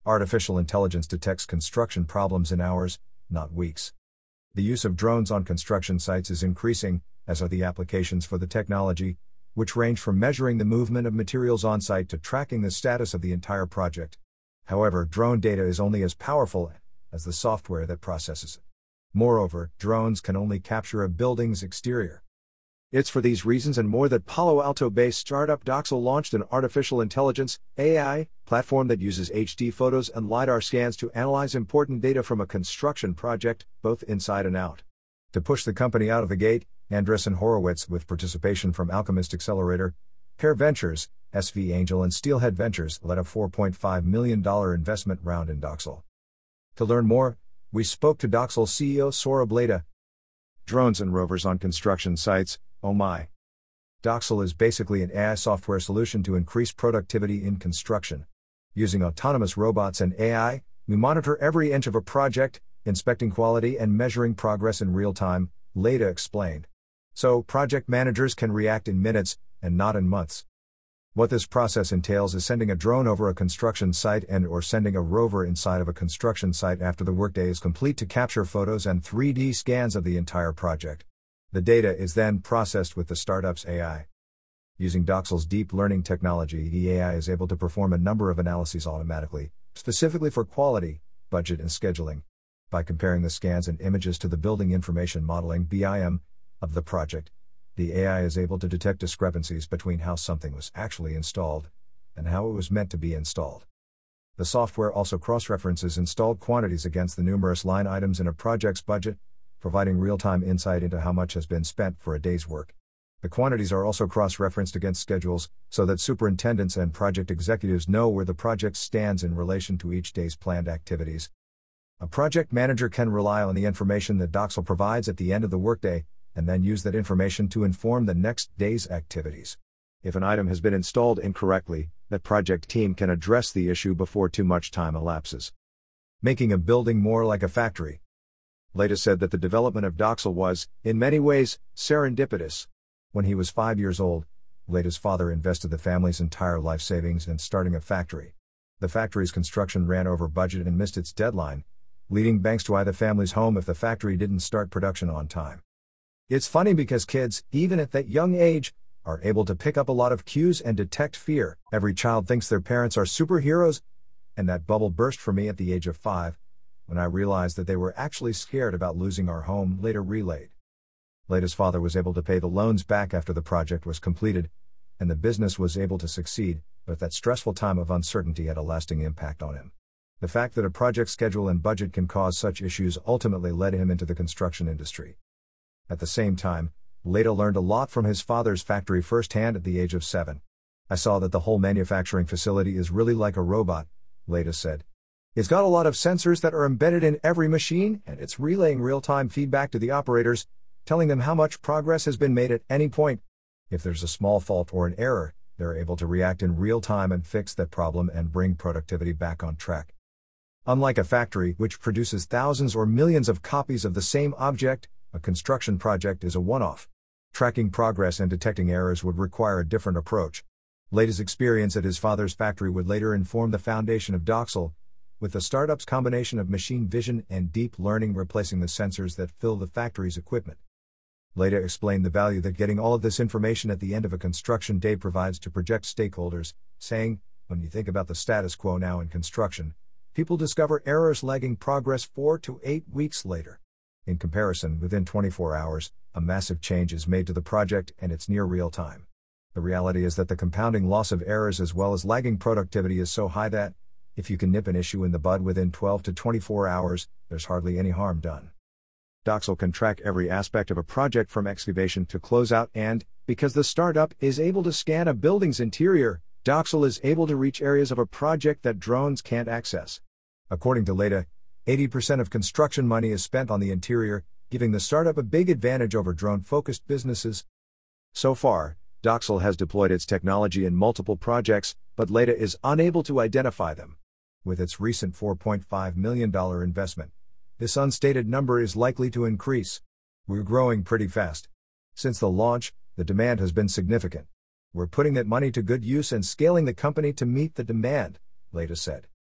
Artificial intelligence detects construction problems in hours, not weeks. The use of drones on construction sites is increasing, as are the applications for the technology, which range from measuring the movement of materials on site to tracking the status of the entire project. However, drone data is only as powerful as the software that processes it. Moreover, drones can only capture a building's exterior. It's for these reasons and more that Palo Alto-based startup Doxel launched an artificial intelligence (AI) platform that uses HD photos and LiDAR scans to analyze important data from a construction project, both inside and out. To push the company out of the gate, Andreessen Horowitz, with participation from Alchemist Accelerator, Pear Ventures, SV Angel and Steelhead Ventures, led a $4.5 million investment round in Doxel. To learn more, we spoke to Doxel CEO Saurabh Leda. Drones and rovers on construction sites, oh my. Doxel is basically an AI software solution to increase productivity in construction. Using autonomous robots and AI, we monitor every inch of a project, inspecting quality and measuring progress in real time, Leda explained. So, project managers can react in minutes, and not in months. What this process entails is sending a drone over a construction site or sending a rover inside of a construction site after the workday is complete to capture photos and 3D scans of the entire project. The data is then processed with the startup's AI. Using Doxel's deep learning technology, the AI is able to perform a number of analyses automatically, specifically for quality, budget and scheduling. By comparing the scans and images to the Building Information Modeling (BIM) of the project, the AI is able to detect discrepancies between how something was actually installed and how it was meant to be installed. The software also cross-references installed quantities against the numerous line items in a project's budget, providing real-time insight into how much has been spent for a day's work. The quantities are also cross-referenced against schedules, so that superintendents and project executives know where the project stands in relation to each day's planned activities. A project manager can rely on the information that Doxel provides at the end of the workday, and then use that information to inform the next day's activities. If an item has been installed incorrectly, that project team can address the issue before too much time elapses. Making a building more like a factory. Leda said that the development of Doxel was, in many ways, serendipitous. When he was 5 years old, Leda's father invested the family's entire life savings in starting a factory. The factory's construction ran over budget and missed its deadline, leading banks to eye the family's home if the factory didn't start production on time. It's funny because kids, even at that young age, are able to pick up a lot of cues and detect fear. Every child thinks their parents are superheroes, and that bubble burst for me at the age of 5, when I realized that they were actually scared about losing our home, Leda relayed. Leda's father was able to pay the loans back after the project was completed, and the business was able to succeed, but that stressful time of uncertainty had a lasting impact on him. The fact that a project schedule and budget can cause such issues ultimately led him into the construction industry. At the same time, Leda learned a lot from his father's factory firsthand at the age of 7. I saw that the whole manufacturing facility is really like a robot, Leda said. It's got a lot of sensors that are embedded in every machine, and it's relaying real-time feedback to the operators, telling them how much progress has been made at any point. If there's a small fault or an error, they're able to react in real time and fix that problem and bring productivity back on track. Unlike a factory, which produces thousands or millions of copies of the same object, a construction project is a one-off. Tracking progress and detecting errors would require a different approach. Leda's experience at his father's factory would later inform the foundation of Doxel, with the startup's combination of machine vision and deep learning replacing the sensors that fill the factory's equipment. Leda explained the value that getting all of this information at the end of a construction day provides to project stakeholders, saying, when you think about the status quo now in construction, people discover errors lagging progress 4 to 8 weeks later. In comparison, within 24 hours, a massive change is made to the project and it's near real time. The reality is that the compounding loss of errors as well as lagging productivity is so high that, if you can nip an issue in the bud within 12 to 24 hours, there's hardly any harm done. Doxel can track every aspect of a project from excavation to closeout and, because the startup is able to scan a building's interior, Doxel is able to reach areas of a project that drones can't access. According to Leda, 80% of construction money is spent on the interior, giving the startup a big advantage over drone-focused businesses. So far, Doxel has deployed its technology in multiple projects, but Leda is unable to identify them. With its recent $4.5 million investment, this unstated number is likely to increase. We're growing pretty fast. Since the launch, the demand has been significant. We're putting that money to good use and scaling the company to meet the demand, Leda said.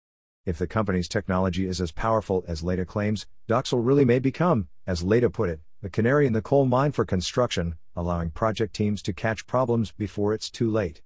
If the company's technology is as powerful as Leda claims, Doxel really may become, as Leda put it, the canary in the coal mine for construction, allowing project teams to catch problems before it's too late.